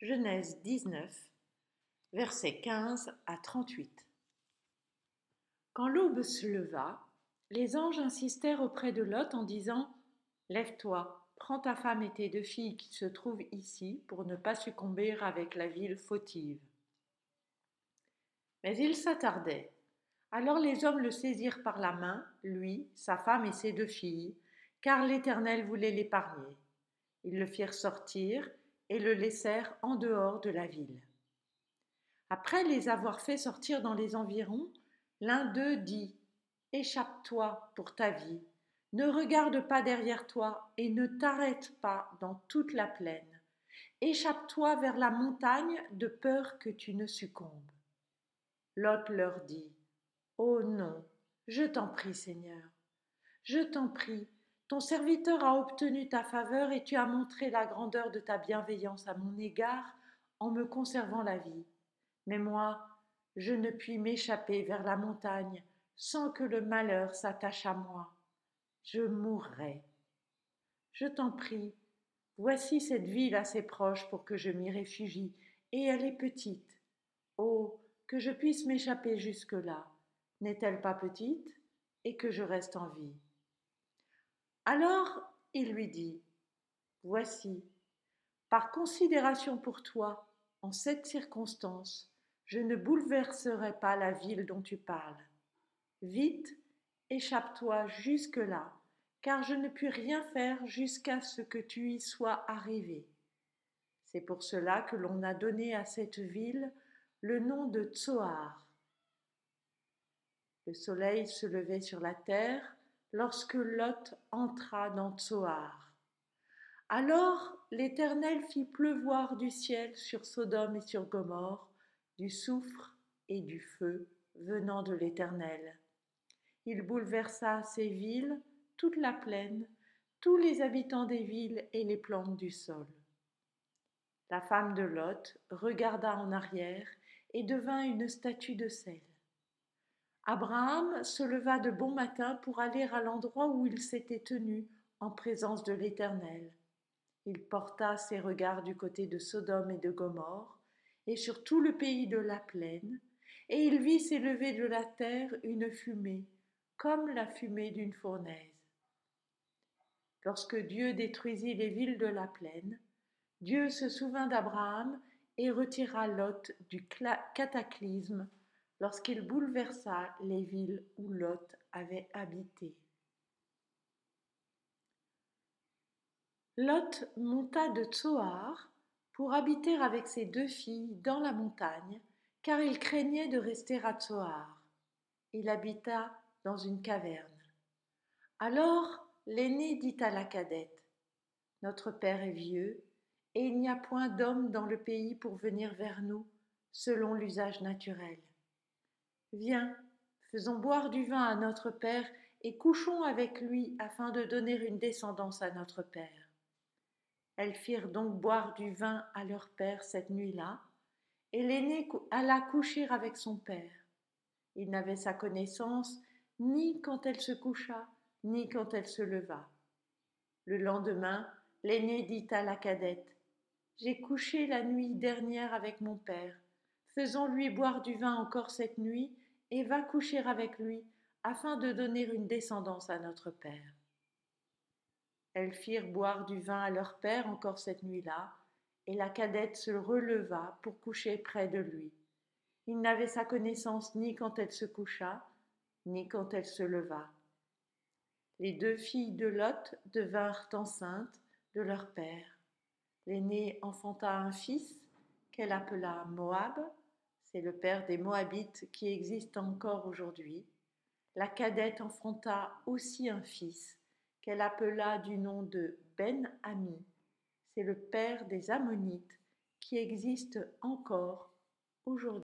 Genèse 19, versets 15 à 38. Quand l'aube se leva, les anges insistèrent auprès de Lot en disant : « Lève-toi, prends ta femme et tes 2 filles qui se trouvent ici pour ne pas succomber avec la ville fautive. » Mais il s'attardait. Alors les hommes le saisirent par la main, lui, sa femme et ses 2 filles, car l'Éternel voulait l'épargner. Ils le firent sortir et le laissèrent en dehors de la ville. Après les avoir fait sortir dans les environs, l'un d'eux dit : « Échappe-toi pour ta vie, ne regarde pas derrière toi et ne t'arrête pas dans toute la plaine. Échappe-toi vers la montagne de peur que tu ne succombes. » Lot leur dit : « Oh non, je t'en prie, Seigneur, je t'en prie, ton serviteur a obtenu ta faveur et tu as montré la grandeur de ta bienveillance à mon égard en me conservant la vie. Mais moi, je ne puis m'échapper vers la montagne sans que le malheur s'attache à moi. Je mourrai. Je t'en prie, voici cette ville assez proche pour que je m'y réfugie, et elle est petite. Oh, que je puisse m'échapper jusque-là. N'est-elle pas petite? Et que je reste en vie. » Alors il lui dit : « Voici, par considération pour toi, en cette circonstance, je ne bouleverserai pas la ville dont tu parles. Vite, échappe-toi jusque-là, car je ne puis rien faire jusqu'à ce que tu y sois arrivé. » C'est pour cela que l'on a donné à cette ville le nom de Tsoar. Le soleil se levait sur la terre lorsque Lot entra dans Tsoar. Alors l'Éternel fit pleuvoir du ciel sur Sodome et sur Gomorrhe du soufre et du feu venant de l'Éternel. Il bouleversa ces villes, toute la plaine, tous les habitants des villes et les plantes du sol. La femme de Lot regarda en arrière et devint une statue de sel. Abraham se leva de bon matin pour aller à l'endroit où il s'était tenu en présence de l'Éternel. Il porta ses regards du côté de Sodome et de Gomorrhe et sur tout le pays de la plaine, et il vit s'élever de la terre une fumée, comme la fumée d'une fournaise. Lorsque Dieu détruisit les villes de la plaine, Dieu se souvint d'Abraham et retira Lot du cataclysme lorsqu'il bouleversa les villes où Lot avait habité. Lot monta de Tsoar pour habiter avec ses 2 filles dans la montagne, car il craignait de rester à Tsoar. Il habita dans une caverne. Alors l'aînée dit à la cadette : « Notre père est vieux, et il n'y a point d'homme dans le pays pour venir vers nous, selon l'usage naturel. Viens, faisons boire du vin à notre père et couchons avec lui afin de donner une descendance à notre père. » Elles firent donc boire du vin à leur père cette nuit-là, et l'aînée alla coucher avec son père. Il n'avait sa connaissance ni quand elle se coucha, ni quand elle se leva. Le lendemain, l'aînée dit à la cadette : « J'ai couché la nuit dernière avec mon père. Faisons-lui boire du vin encore cette nuit, et va coucher avec lui, afin de donner une descendance à notre père. » Elles firent boire du vin à leur père encore cette nuit-là, et la cadette se releva pour coucher près de lui. Il n'avait sa connaissance ni quand elle se coucha, ni quand elle se leva. Les 2 filles de Lot devinrent enceintes de leur père. L'aînée enfanta un fils qu'elle appela Moab, c'est le père des Moabites qui existent encore aujourd'hui. La cadette enfanta aussi un fils qu'elle appela du nom de Ben-Ami, c'est le père des Ammonites qui existent encore aujourd'hui.